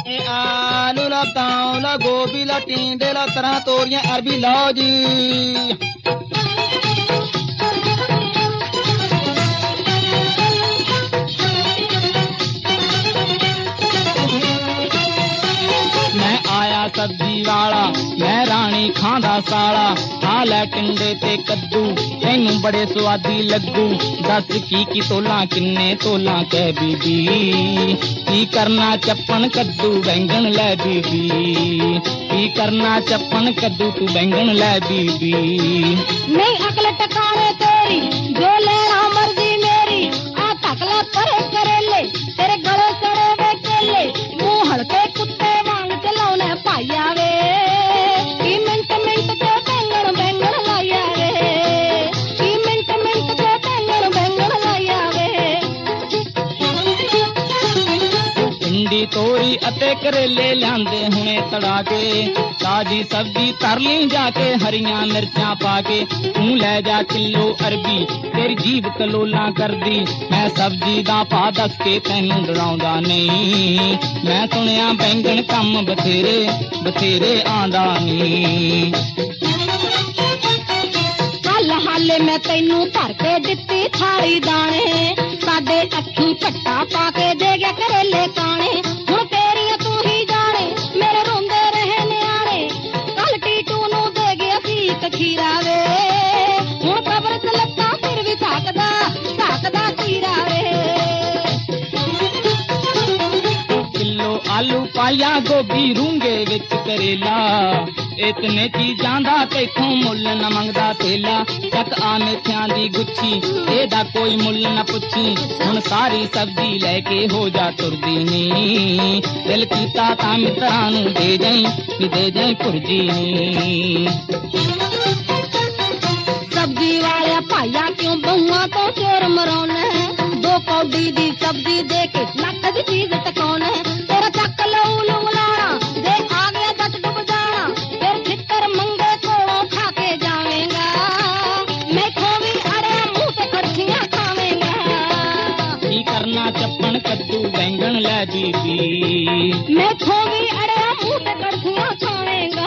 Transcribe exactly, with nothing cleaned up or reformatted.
ਆਲੂ ਲਾ ਤਾਉ ਲਾ ਗੋਭੀ ਲਾ ਟੀਂਡੇ ਲਾ ਤਰਾਂ ਤੋਰੀਆਂ ਅਰਬੀ ਲਾਓ ਜੀ। सब्जी वाला मैं राणी खांदा साला खा लै टिंडे ते कद्दू तैनू बड़े स्वादी लगू दस की की तोला किन्ने तोला कह बीबी की करना चप्पन कद्दू बैंगन लै बीबी की करना चप्पन कद्दू तू बैंगन लै बीबी। नहीं अकल टकाने तेरी जो लेना मर्जी मेरी आ तकला परे करेले तेरे गले सड़े वे केले मुंह हल्के कुत्ते वांग चलाउने पाया वे की मिंट मिंट के बैंगन बैंगन लाया वे की मिंट मिंट के बैंगन बैंगन लाया वे। भिंडी तोरी अते करेले लियांदे हुणे तड़ा के ताजी सब्जी तर ली जाके हरियां मिर्चां पाके तू लै जा किलो अरबी तेरी जीभ कलोला कर दी मैं सब्जी दा पा दस के तैनू डराउंदा नहीं मैं सुनिया बैंगन कम बथेरे बथेरे आंदा नहीं। हल हाले मैं तैनू भर के दित्ती थारी दाने साडे अखी पट्टा पाके दे गया करेले काने हुण तेरियां तू ही जाने मेरे रोंदे रहे न्याणे कल टीटू नू दे गया सीक खीरा वे हुण कब्र च लत्ता फिर भी थाकदा थाकदा खीरा वे। किलो आलू पाया गोभी रूंगे विच करेला इतने चीजां दा तैथों मुल न मंगदा तेला चक आ मेथियां दी गुच्छी एदा कोई मुल न पुछी हुण सारी सब्जी लैके हो जा तुरदी नी दिल कीता तां मित्रां नू दे जाई दे जाई पुरजी नी। सब्जी वाले भाइया क्यों बहुआ तो चोर मरौने दो कौडी दी सब्जी दे के लख दी चीज टकाउने तेरा चक लऊ लुंगलाना दे आ गया जट डुब जाना फिर छितर मंगे कोलों खा के जावेंगा मैं खोवी अरे मुंह पे कड़छियां खावेंगा की करना चप्पन कद्दू बैंगन लै बीबी मैं खोवी अरे मुंह पे कड़छियां खावेंगा।